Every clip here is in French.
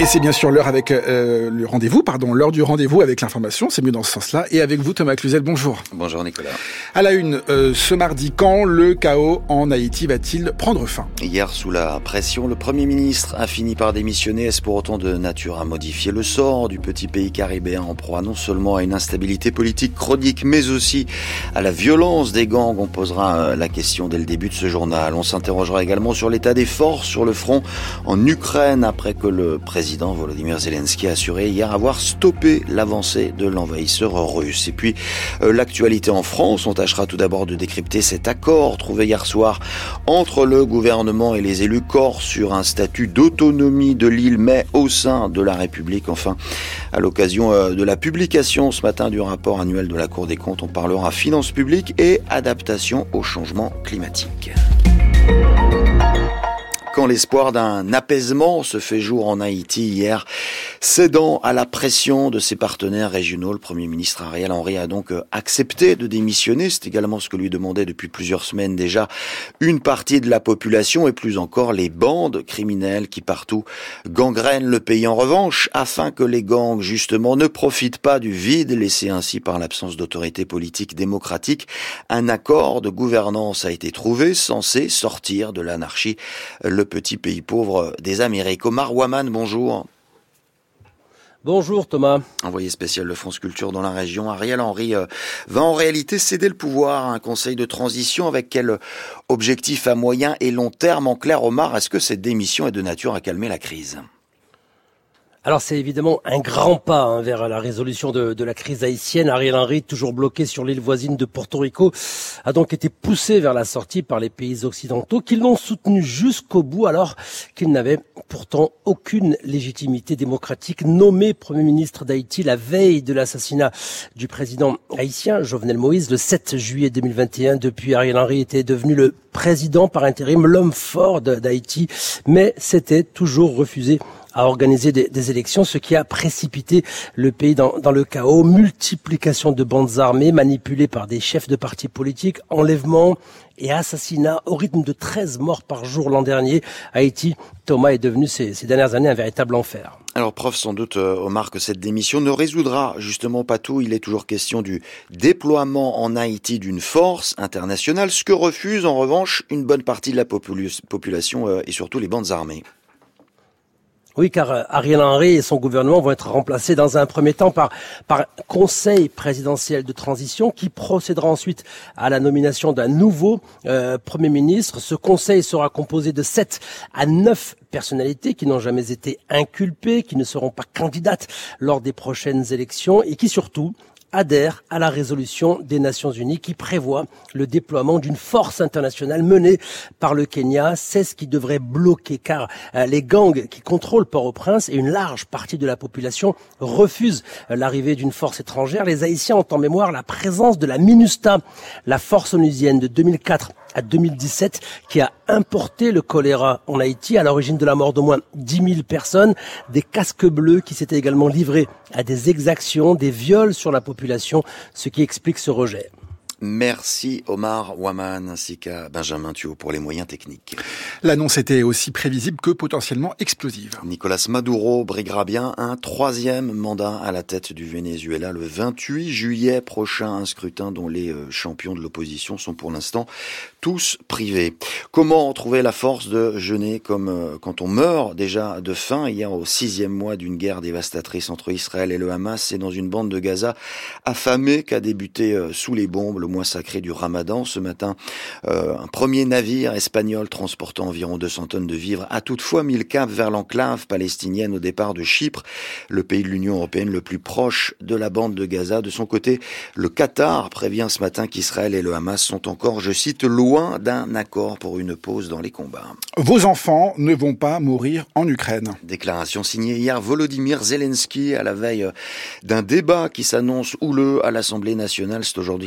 c'est bien sûr l'heure du rendez-vous avec l'information, c'est mieux dans ce sens-là. Et avec vous, Thomas Cluzel, bonjour. Bonjour Nicolas. À la une, ce mardi, quand le chaos en Haïti va-t-il prendre fin ? Hier, sous la pression, le Premier ministre a fini par démissionner. Est-ce pour autant de nature à modifier le sort du petit pays caribéen en proie non seulement à une instabilité politique chronique, mais aussi à la violence des gangs ? On posera la question dès le début de ce journal. On s'interrogera également sur l'état des forces sur le front en Ukraine après que le président Volodymyr Zelensky a assuré hier avoir stoppé l'avancée de l'envahisseur russe. Et puis l'actualité en France, on tâchera tout d'abord de décrypter cet accord trouvé hier soir entre le gouvernement et les élus corses sur un statut d'autonomie de l'île, mais au sein de la République. Enfin, à l'occasion de la publication ce matin du rapport annuel de la Cour des comptes, on parlera finances publiques et adaptation au changement climatique. Quand l'espoir d'un apaisement se fait jour en Haïti hier, cédant à la pression de ses partenaires régionaux, le Premier ministre Ariel Henry a donc accepté de démissionner. C'est également ce que lui demandait depuis plusieurs semaines déjà une partie de la population et plus encore les bandes criminelles qui partout gangrènent le pays. En revanche, afin que les gangs justement ne profitent pas du vide laissé ainsi par l'absence d'autorité politique démocratique, un accord de gouvernance a été trouvé censé sortir de l'anarchie le petit pays pauvre des Amériques. Omar Ouaman, bonjour. Bonjour Thomas. Envoyé spécial de France Culture dans la région, Ariel Henry va en réalité céder le pouvoir à un conseil de transition avec quel objectif à moyen et long terme? En clair, Omar, est-ce que cette démission est de nature à calmer la crise? Alors c'est évidemment un grand pas vers la résolution de la crise haïtienne. Ariel Henry, toujours bloqué sur l'île voisine de Porto Rico, a donc été poussé vers la sortie par les pays occidentaux qui l'ont soutenu jusqu'au bout alors qu'il n'avait pourtant aucune légitimité démocratique. Nommé Premier ministre d'Haïti la veille de l'assassinat du président haïtien Jovenel Moïse le 7 juillet 2021, depuis Ariel Henry était devenu le président par intérim, l'homme fort d'Haïti, mais s'était toujours refusé à organiser des élections, ce qui a précipité le pays dans le chaos. Multiplication de bandes armées manipulées par des chefs de partis politiques, enlèvements et assassinats au rythme de 13 morts par jour l'an dernier. Haïti, Thomas, est devenu ces dernières années un véritable enfer. Alors, preuve sans doute, Omar, que cette démission ne résoudra justement pas tout. Il est toujours question du déploiement en Haïti d'une force internationale, ce que refuse en revanche une bonne partie de la population et surtout les bandes armées. Oui, car Ariel Henry et son gouvernement vont être remplacés dans un premier temps par conseil présidentiel de transition qui procédera ensuite à la nomination d'un nouveau Premier ministre. Ce conseil sera composé de 7 à 9 personnalités qui n'ont jamais été inculpées, qui ne seront pas candidates lors des prochaines élections et qui surtout adhère à la résolution des Nations Unies qui prévoit le déploiement d'une force internationale menée par le Kenya. C'est ce qui devrait bloquer car les gangs qui contrôlent Port-au-Prince et une large partie de la population refusent l'arrivée d'une force étrangère. Les Haïtiens ont en mémoire la présence de la MINUSTA, la force onusienne de 2004 à 2017 qui a importé le choléra en Haïti à l'origine de la mort d'au moins 10 000 personnes, des casques bleus qui s'étaient également livrés à des exactions, des viols sur la population, ce qui explique ce rejet. Merci Omar Ouaman ainsi qu'à Benjamin Thuot pour les moyens techniques. L'annonce était aussi prévisible que potentiellement explosive. Nicolas Maduro briguera bien un 3e mandat à la tête du Venezuela le 28 juillet prochain, un scrutin dont les champions de l'opposition sont pour l'instant tous privés. Comment trouver la force de jeûner comme quand on meurt déjà de faim? Hier, au 6e mois d'une guerre dévastatrice entre Israël et le Hamas, c'est dans une bande de Gaza affamée qu'a débuté sous les bombes le mois sacré du Ramadan. Ce matin, un premier navire espagnol transportant environ 200 tonnes de vivres a toutefois mis le cap vers l'enclave palestinienne au départ de Chypre, le pays de l'Union européenne le plus proche de la bande de Gaza. De son côté, le Qatar prévient ce matin qu'Israël et le Hamas sont encore, je cite, loin d'un accord pour une pause dans les combats. Vos enfants ne vont pas mourir en Ukraine. Déclaration signée hier Volodymyr Zelensky à la veille d'un débat qui s'annonce houleux à l'Assemblée nationale. C'est aujourd'hui que les députés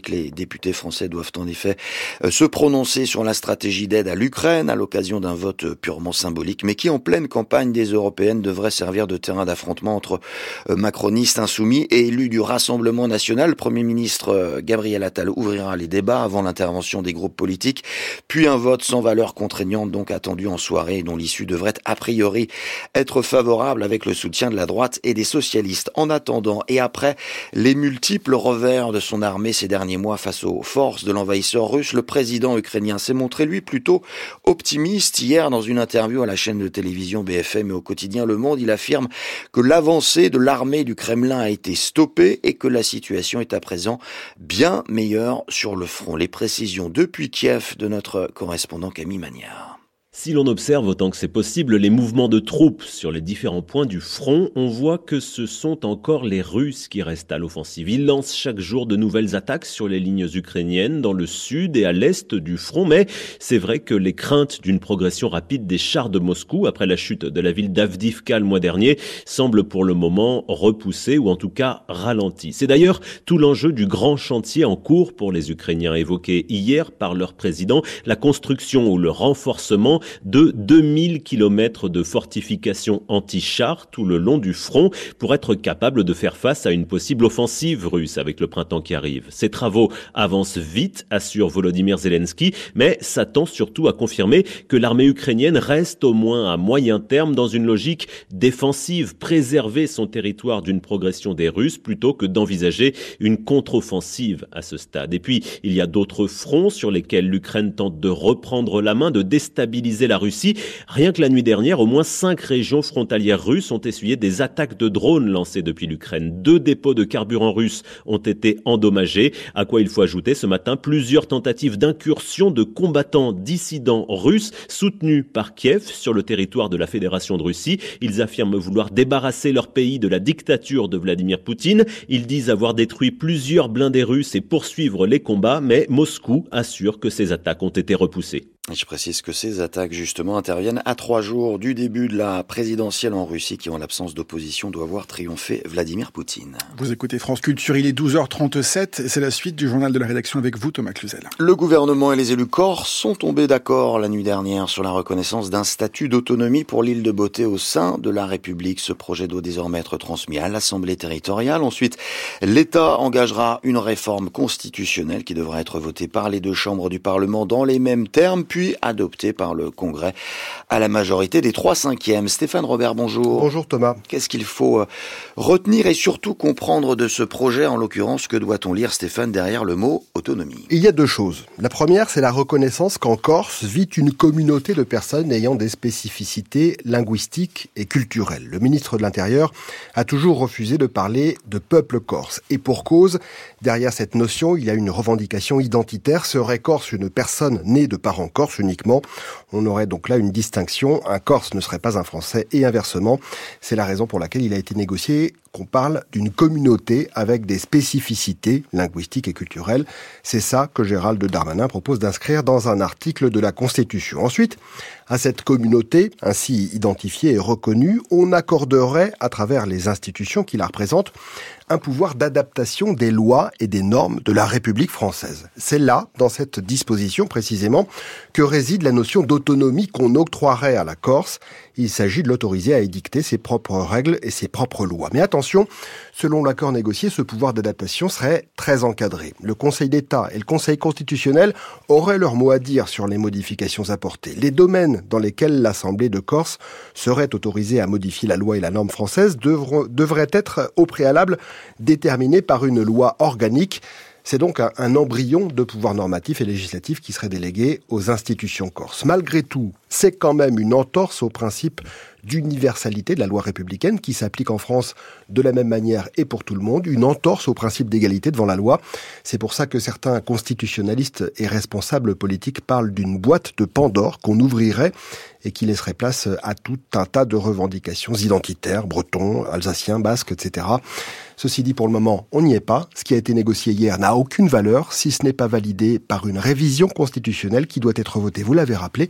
députés français doivent en effet se prononcer sur la stratégie d'aide à l'Ukraine à l'occasion d'un vote purement symbolique, mais qui en pleine campagne des européennes devrait servir de terrain d'affrontement entre macronistes insoumis et élus du Rassemblement national. Le Premier ministre Gabriel Attal ouvrira les débats avant l'intervention des groupes politiques, puis un vote sans valeur contraignante donc attendu en soirée, dont l'issue devrait a priori être favorable avec le soutien de la droite et des socialistes. En attendant et après les multiples revers de son armée ces derniers mois face aux forces de l'envahisseur russe, le président ukrainien s'est montré lui plutôt optimiste. Hier, dans une interview à la chaîne de télévision BFM et au quotidien Le Monde, il affirme que l'avancée de l'armée du Kremlin a été stoppée et que la situation est à présent bien meilleure sur le front. Les précisions depuis Kiev de notre correspondant Camille Magnard. Si l'on observe autant que c'est possible les mouvements de troupes sur les différents points du front, on voit que ce sont encore les Russes qui restent à l'offensive. Ils lancent chaque jour de nouvelles attaques sur les lignes ukrainiennes dans le sud et à l'est du front, mais c'est vrai que les craintes d'une progression rapide des chars de Moscou après la chute de la ville d'Avdiivka le mois dernier semblent pour le moment repoussées ou en tout cas ralenties. C'est d'ailleurs tout l'enjeu du grand chantier en cours pour les Ukrainiens évoqué hier par leur président, la construction ou le renforcement de 2000 km de fortifications anti-chars tout le long du front pour être capable de faire face à une possible offensive russe avec le printemps qui arrive. Ces travaux avancent vite, assure Volodymyr Zelensky, mais s'attend surtout à confirmer que l'armée ukrainienne reste au moins à moyen terme dans une logique défensive, préserver son territoire d'une progression des Russes plutôt que d'envisager une contre-offensive à ce stade. Et puis, il y a d'autres fronts sur lesquels l'Ukraine tente de reprendre la main, de déstabiliser la Russie. Rien que la nuit dernière, au moins 5 régions frontalières russes ont essuyé des attaques de drones lancées depuis l'Ukraine. 2 dépôts de carburant russes ont été endommagés, à quoi il faut ajouter ce matin plusieurs tentatives d'incursion de combattants dissidents russes soutenus par Kiev sur le territoire de la Fédération de Russie. Ils affirment vouloir débarrasser leur pays de la dictature de Vladimir Poutine. Ils disent avoir détruit plusieurs blindés russes et poursuivre les combats, mais Moscou assure que ces attaques ont été repoussées. Et je précise que ces attaques, justement, interviennent à 3 jours du début de la présidentielle en Russie qui, en l'absence d'opposition, doit voir triompher Vladimir Poutine. Vous écoutez France Culture, il est 12h37 et c'est la suite du journal de la rédaction avec vous, Thomas Cluzel. Le gouvernement et les élus corses sont tombés d'accord la nuit dernière sur la reconnaissance d'un statut d'autonomie pour l'île de Beauté au sein de la République. Ce projet doit désormais être transmis à l'Assemblée territoriale. Ensuite, l'État engagera une réforme constitutionnelle qui devra être votée par les 2 chambres du Parlement dans les mêmes termes, puis adopté par le Congrès à la majorité des 3/5. Stéphane Robert, bonjour. Bonjour Thomas. Qu'est-ce qu'il faut retenir et surtout comprendre de ce projet? En l'occurrence, que doit-on lire, Stéphane, derrière le mot autonomie? Il y a 2 choses. La première, c'est la reconnaissance qu'en Corse vit une communauté de personnes ayant des spécificités linguistiques et culturelles. Le ministre de l'Intérieur a toujours refusé de parler de peuple corse. Et pour cause, derrière cette notion, il y a une revendication identitaire. Serait Corse une personne née de parents corse uniquement? On aurait donc là une distinction. Un Corse ne serait pas un Français et inversement. C'est la raison pour laquelle il a été négocié qu'on parle d'une communauté avec des spécificités linguistiques et culturelles. C'est ça que Gérald Darmanin propose d'inscrire dans un article de la Constitution. Ensuite, à cette communauté, ainsi identifiée et reconnue, on accorderait, à travers les institutions qui la représentent, un pouvoir d'adaptation des lois et des normes de la République française. C'est là, dans cette disposition précisément, que réside la notion d'autonomie qu'on octroierait à la Corse. Il s'agit de l'autoriser à édicter ses propres règles et ses propres lois. Mais attention, selon l'accord négocié, ce pouvoir d'adaptation serait très encadré. Le Conseil d'État et le Conseil constitutionnel auraient leur mot à dire sur les modifications apportées. Les domaines dans lesquels l'Assemblée de Corse serait autorisée à modifier la loi et la norme française devraient être au préalable déterminés par une loi organique. C'est donc un embryon de pouvoir normatif et législatif qui serait délégué aux institutions corses. Malgré tout, c'est quand même une entorse au principe d'universalité de la loi républicaine qui s'applique en France de la même manière et pour tout le monde, une entorse au principe d'égalité devant la loi. C'est pour ça que certains constitutionnalistes et responsables politiques parlent d'une boîte de Pandore qu'on ouvrirait et qui laisserait place à tout un tas de revendications identitaires, bretons, alsaciens, basques, etc. Ceci dit, pour le moment, on n'y est pas. Ce qui a été négocié hier n'a aucune valeur si ce n'est pas validé par une révision constitutionnelle qui doit être votée, vous l'avez rappelé,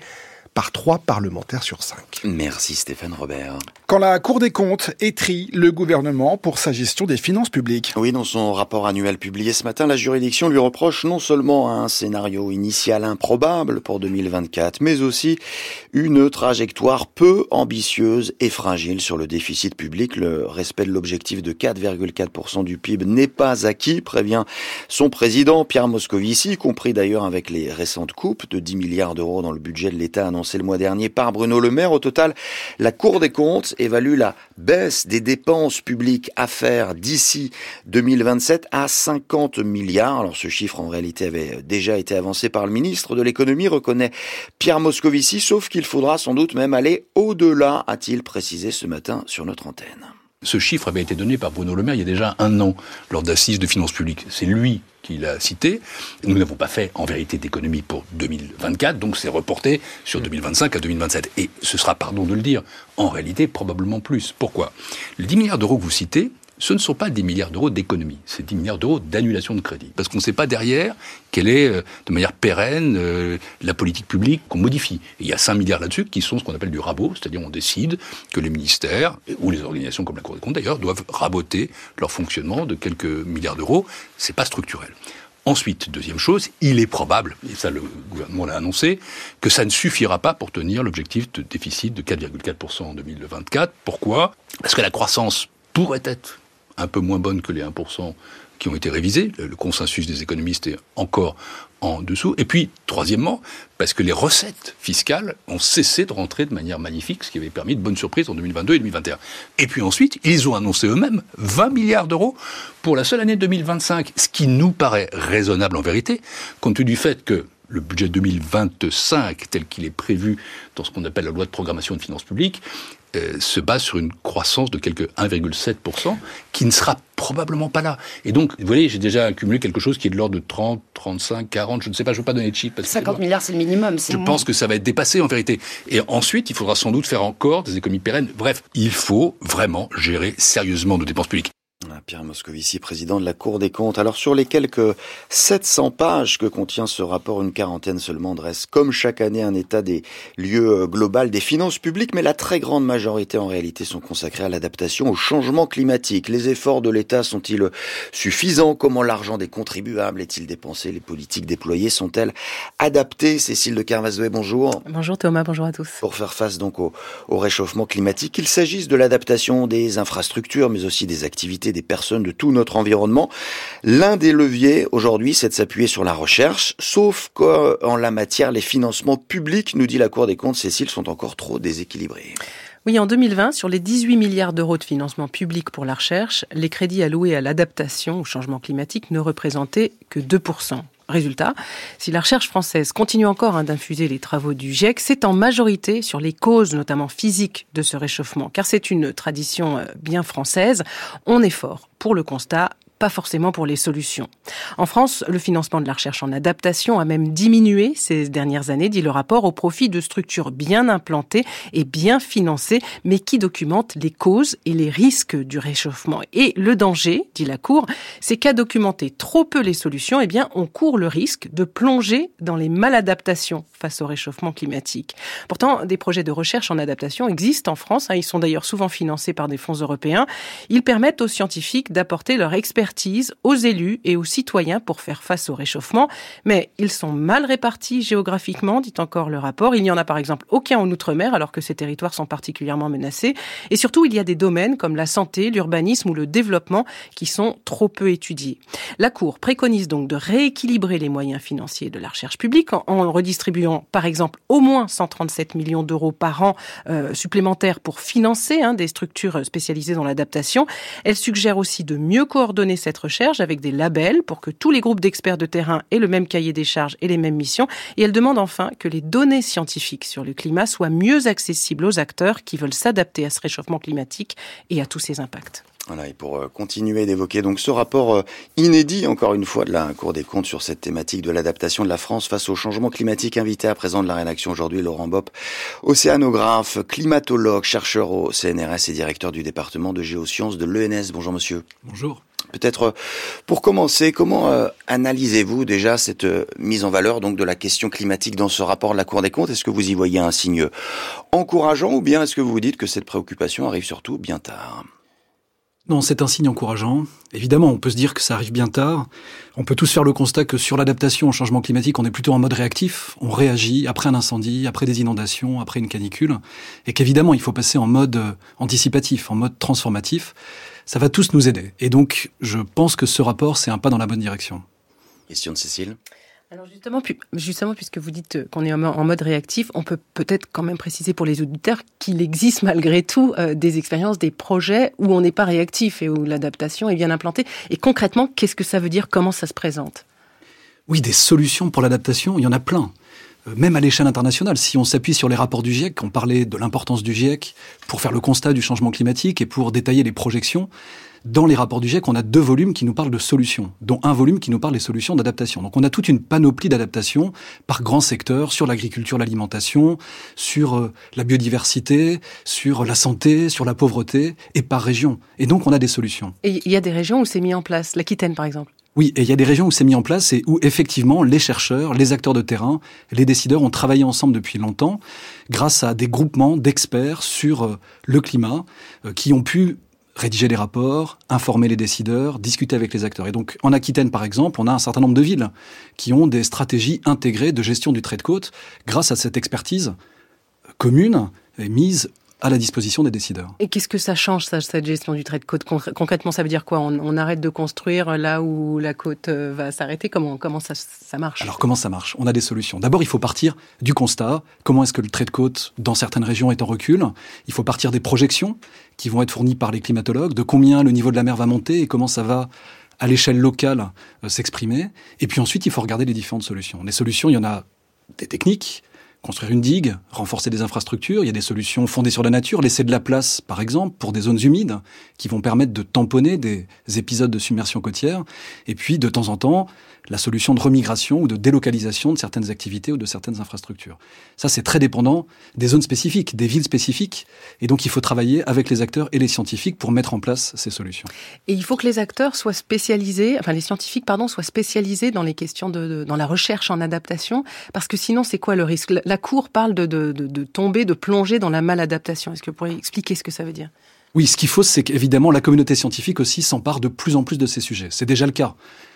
par 3 parlementaires sur 5. Merci Stéphane Robert. Quand la Cour des comptes étrie le gouvernement pour sa gestion des finances publiques. Oui, dans son rapport annuel publié ce matin, la juridiction lui reproche non seulement un scénario initial improbable pour 2024, mais aussi une trajectoire peu ambitieuse et fragile sur le déficit public. Le respect de l'objectif de 4,4% du PIB n'est pas acquis, prévient son président Pierre Moscovici, compris d'ailleurs avec les récentes coupes de 10 milliards d'euros dans le budget de l'État annoncé le mois dernier par Bruno Le Maire. Au total, la Cour des comptes évalue la baisse des dépenses publiques à faire d'ici 2027 à 50 milliards. Alors ce chiffre en réalité avait déjà été avancé par le ministre de l'économie, reconnaît Pierre Moscovici, sauf qu'il faudra sans doute même aller au-delà, a-t-il précisé ce matin sur notre antenne. Ce chiffre avait été donné par Bruno Le Maire il y a déjà 1 an, lors d'assises de finances publiques. C'est lui qui l'a cité. Nous n'avons pas fait, en vérité, d'économie pour 2024, donc c'est reporté sur 2025 à 2027. Et ce sera, pardon de le dire, en réalité, probablement plus. Pourquoi ? Les 10 milliards d'euros que vous citez, ce ne sont pas 10 milliards d'euros d'économie, c'est 10 milliards d'euros d'annulation de crédit. Parce qu'on ne sait pas derrière quelle est, de manière pérenne, la politique publique qu'on modifie. Et il y a 5 milliards là-dessus qui sont ce qu'on appelle du rabot, c'est-à-dire on décide que les ministères, ou les organisations comme la Cour des comptes d'ailleurs, doivent raboter leur fonctionnement de quelques milliards d'euros. C'est pas structurel. Ensuite, deuxième chose, il est probable, et ça le gouvernement l'a annoncé, que ça ne suffira pas pour tenir l'objectif de déficit de 4,4% en 2024. Pourquoi ? Parce que la croissance pourrait être un peu moins bonne que les 1% qui ont été révisés. Le consensus des économistes est encore en dessous. Et puis, troisièmement, parce que les recettes fiscales ont cessé de rentrer de manière magnifique, ce qui avait permis de bonnes surprises en 2022 et 2021. Et puis ensuite, ils ont annoncé eux-mêmes 20 milliards d'euros pour la seule année 2025, ce qui nous paraît raisonnable en vérité, compte tenu du fait que le budget 2025, tel qu'il est prévu dans ce qu'on appelle la loi de programmation de finances publiques, se base sur une croissance de quelque 1,7%, qui ne sera probablement pas là. Et donc, vous voyez, j'ai déjà accumulé quelque chose qui est de l'ordre de 30, 35, 40, je ne sais pas, je ne veux pas donner de chiffres. 50 milliards, c'est le minimum. Je pense que ça va être dépassé en vérité. Et ensuite, il faudra sans doute faire encore des économies pérennes. Bref, il faut vraiment gérer sérieusement nos dépenses publiques. Pierre Moscovici, président de la Cour des comptes. Alors sur les quelques 700 pages que contient ce rapport, une quarantaine seulement dresse comme chaque année un état des lieux global des finances publiques, mais la très grande majorité en réalité sont consacrés à l'adaptation au changement climatique. Les efforts de l'État sont-ils suffisants ? Comment l'argent des contribuables est-il dépensé ? Les politiques déployées sont-elles adaptées ? Cécile de Kervasdoë, bonjour. Bonjour Thomas, bonjour à tous. Pour faire face donc au réchauffement climatique, qu'il s'agisse de l'adaptation des infrastructures, mais aussi des activités des personnes de tout notre environnement. L'un des leviers aujourd'hui, c'est de s'appuyer sur la recherche, sauf qu'en la matière, les financements publics, nous dit la Cour des comptes, Cécile, sont encore trop déséquilibrés. Oui, en 2020, sur les 18 milliards d'euros de financement public pour la recherche, les crédits alloués à l'adaptation au changement climatique ne représentaient que 2%. Résultat, si la recherche française continue encore d'infuser les travaux du GIEC, c'est en majorité sur les causes, notamment physiques, de ce réchauffement. Car c'est une tradition bien française. On est fort pour le constat, pas forcément pour les solutions. En France, le financement de la recherche en adaptation a même diminué ces dernières années, dit le rapport, au profit de structures bien implantées et bien financées, mais qui documentent les causes et les risques du réchauffement. Et le danger, dit la Cour, c'est qu'à documenter trop peu les solutions, eh bien, on court le risque de plonger dans les maladaptations face au réchauffement climatique. Pourtant, des projets de recherche en adaptation existent en France. Ils sont d'ailleurs souvent financés par des fonds européens. Ils permettent aux scientifiques d'apporter leur expertise aux élus et aux citoyens pour faire face au réchauffement. Mais ils sont mal répartis géographiquement, dit encore le rapport. Il n'y en a par exemple aucun en Outre-mer, alors que ces territoires sont particulièrement menacés. Et surtout, il y a des domaines comme la santé, l'urbanisme ou le développement qui sont trop peu étudiés. La Cour préconise donc de rééquilibrer les moyens financiers de la recherche publique en redistribuant par exemple au moins 137 millions d'euros par an supplémentaires pour financer des structures spécialisées dans l'adaptation. Elle suggère aussi de mieux coordonner cette recherche avec des labels pour que tous les groupes d'experts de terrain aient le même cahier des charges et les mêmes missions. Et elle demande enfin que les données scientifiques sur le climat soient mieux accessibles aux acteurs qui veulent s'adapter à ce réchauffement climatique et à tous ses impacts. Voilà, et pour continuer d'évoquer donc ce rapport inédit, encore une fois, de la Cour des comptes sur cette thématique de l'adaptation de la France face au changement climatique, invité à présent de la rédaction aujourd'hui, Laurent Bopp, océanographe, climatologue, chercheur au CNRS et directeur du département de géosciences de l'ENS. Bonjour monsieur. Bonjour. Peut-être pour commencer, comment analysez-vous déjà cette mise en valeur donc de la question climatique dans ce rapport de la Cour des comptes? Est-ce que vous y voyez un signe encourageant ou bien est-ce que vous vous dites que cette préoccupation arrive surtout bien tard? Non, c'est un signe encourageant. Évidemment, on peut se dire que ça arrive bien tard. On peut tous faire le constat que sur l'adaptation au changement climatique, on est plutôt en mode réactif. On réagit après un incendie, après des inondations, après une canicule. Et qu'évidemment, il faut passer en mode anticipatif, en mode transformatif. Ça va tous nous aider. Et donc, je pense que ce rapport, c'est un pas dans la bonne direction. Question de Cécile. Alors justement, puisque vous dites qu'on est en mode réactif, on peut peut-être quand même préciser pour les auditeurs qu'il existe malgré tout des expériences, des projets où on n'est pas réactif et où l'adaptation est bien implantée. Et concrètement, qu'est-ce que ça veut dire? Comment ça se présente? Oui, des solutions pour l'adaptation, il y en a plein. Même à l'échelle internationale, si on s'appuie sur les rapports du GIEC, on parlait de l'importance du GIEC pour faire le constat du changement climatique et pour détailler les projections. Dans les rapports du GIEC, on a 2 volumes qui nous parlent de solutions, dont un volume qui nous parle des solutions d'adaptation. Donc on a toute une panoplie d'adaptations par grands secteurs, sur l'agriculture, l'alimentation, sur la biodiversité, sur la santé, sur la pauvreté, et par région. Et donc on a des solutions. Et il y a des régions où c'est mis en place, l'Aquitaine par exemple. Oui, et il y a des régions où c'est mis en place et où effectivement les chercheurs, les acteurs de terrain, les décideurs ont travaillé ensemble depuis longtemps grâce à des groupements d'experts sur le climat qui ont pu rédiger des rapports, informer les décideurs, discuter avec les acteurs. Et donc, en Aquitaine, par exemple, on a un certain nombre de villes qui ont des stratégies intégrées de gestion du trait de côte grâce à cette expertise commune et mise à la disposition des décideurs. Et qu'est-ce que ça change, cette gestion du trait de côte? Concrètement, ça veut dire quoi? On arrête de construire là où la côte va s'arrêter? Comment ça marche? Alors, comment ça marche? On a des solutions. D'abord, il faut partir du constat. Comment est-ce que le trait de côte, dans certaines régions, est en recul? Il faut partir des projections qui vont être fournies par les climatologues, de combien le niveau de la mer va monter et comment ça va, à l'échelle locale, s'exprimer. Et puis ensuite, il faut regarder les différentes solutions. Les solutions, il y en a des techniques. Construire une digue, renforcer des infrastructures, il y a des solutions fondées sur la nature, laisser de la place, par exemple, pour des zones humides qui vont permettre de tamponner des épisodes de submersion côtière. Et puis, de temps en temps, la solution de remigration ou de délocalisation de certaines activités ou de certaines infrastructures. Ça, c'est très dépendant des zones spécifiques, des villes spécifiques. Et donc, il faut travailler avec les acteurs et les scientifiques pour mettre en place ces solutions. Et il faut que les acteurs soient spécialisés, enfin les scientifiques, soient spécialisés dans les questions dans la recherche en adaptation, parce que sinon, c'est quoi le risque? La Cour parle de tomber, de plonger dans la maladaptation. Est-ce que vous pourriez expliquer ce que ça veut dire? Oui, ce qu'il faut, c'est qu'évidemment, la communauté scientifique aussi s'empare de plus en plus de ces sujets. C'est déjà le cas.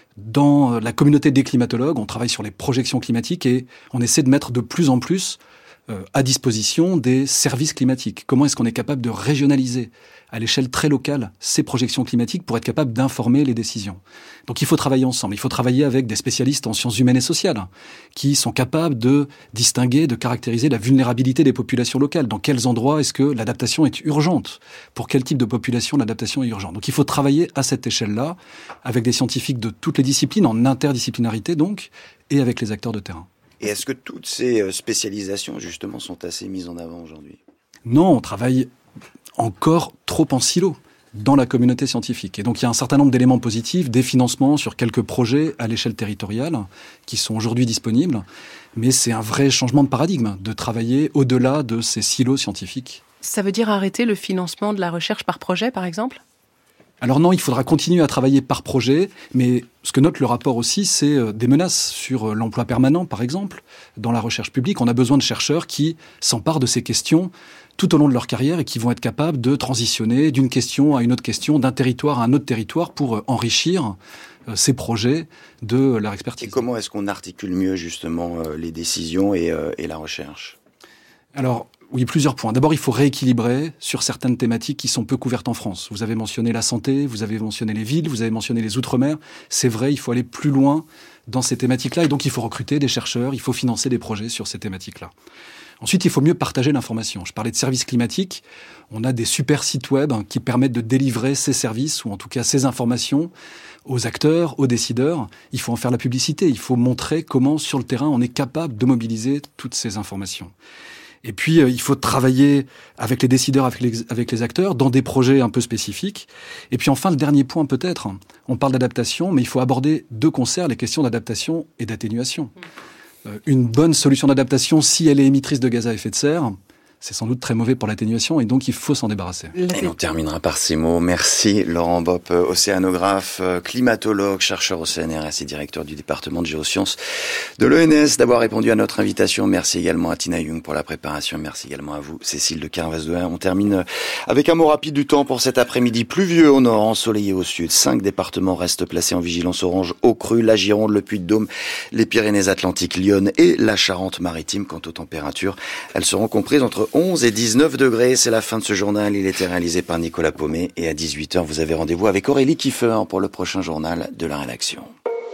Dans la communauté des climatologues, on travaille sur les projections climatiques et on essaie de mettre de plus en plus à disposition des services climatiques. Comment est-ce qu'on est capable de régionaliser à l'échelle très locale ces projections climatiques pour être capable d'informer les décisions? Donc il faut travailler ensemble. Il faut travailler avec des spécialistes en sciences humaines et sociales qui sont capables de distinguer, de caractériser la vulnérabilité des populations locales. Dans quels endroits est-ce que l'adaptation est urgente? Pour quel type de population l'adaptation est urgente? Donc il faut travailler à cette échelle-là avec des scientifiques de toutes les disciplines, en interdisciplinarité donc, et avec les acteurs de terrain. Et est-ce que toutes ces spécialisations, justement, sont assez mises en avant aujourd'hui? Non, on travaille encore trop en silo dans la communauté scientifique. Et donc, il y a un certain nombre d'éléments positifs, des financements sur quelques projets à l'échelle territoriale qui sont aujourd'hui disponibles. Mais c'est un vrai changement de paradigme de travailler au-delà de ces silos scientifiques. Ça veut dire arrêter le financement de la recherche par projet, par exemple? Alors non, il faudra continuer à travailler par projet, mais ce que note le rapport aussi, c'est des menaces sur l'emploi permanent, par exemple. Dans la recherche publique, on a besoin de chercheurs qui s'emparent de ces questions tout au long de leur carrière et qui vont être capables de transitionner d'une question à une autre question, d'un territoire à un autre territoire pour enrichir ces projets de leur expertise. Et comment est-ce qu'on articule mieux justement les décisions et la recherche? Alors, oui, plusieurs points. D'abord, il faut rééquilibrer sur certaines thématiques qui sont peu couvertes en France. Vous avez mentionné la santé, vous avez mentionné les villes, vous avez mentionné les outre-mer. C'est vrai, il faut aller plus loin dans ces thématiques-là et donc il faut recruter des chercheurs, il faut financer des projets sur ces thématiques-là. Ensuite, il faut mieux partager l'information. Je parlais de services climatiques. On a des super sites web qui permettent de délivrer ces services ou en tout cas ces informations aux acteurs, aux décideurs. Il faut en faire la publicité. Il faut montrer comment, sur le terrain, on est capable de mobiliser toutes ces informations. Et puis, il faut travailler avec les décideurs, avec les acteurs, dans des projets un peu spécifiques. Et puis enfin, le dernier point peut-être, on parle d'adaptation, mais il faut aborder de concert les questions d'adaptation et d'atténuation. Une bonne solution d'adaptation, si elle est émettrice de gaz à effet de serre, c'est sans doute très mauvais pour l'atténuation et donc il faut s'en débarrasser. Et on terminera par ces mots. Merci Laurent Bopp, océanographe, climatologue, chercheur au CNRS et directeur du département de géosciences de l'ENS, d'avoir répondu à notre invitation. Merci également à Tina Young pour la préparation. Merci également à vous, Cécile de Carvaz-Douin. On termine avec un mot rapide du temps pour cet après-midi. Pluvieux au nord, ensoleillé au sud. 5 départements restent placés en vigilance orange au cru. La Gironde, le Puy-de-Dôme, les Pyrénées-Atlantiques, l'Yonne et la Charente-Maritime. Quant aux températures, elles seront comprises entre 11 et 19 degrés. C'est la fin de ce journal. Il était réalisé par Nicolas Paumet. Et à 18h, vous avez rendez-vous avec Aurélie Kieffer pour le prochain journal de la rédaction.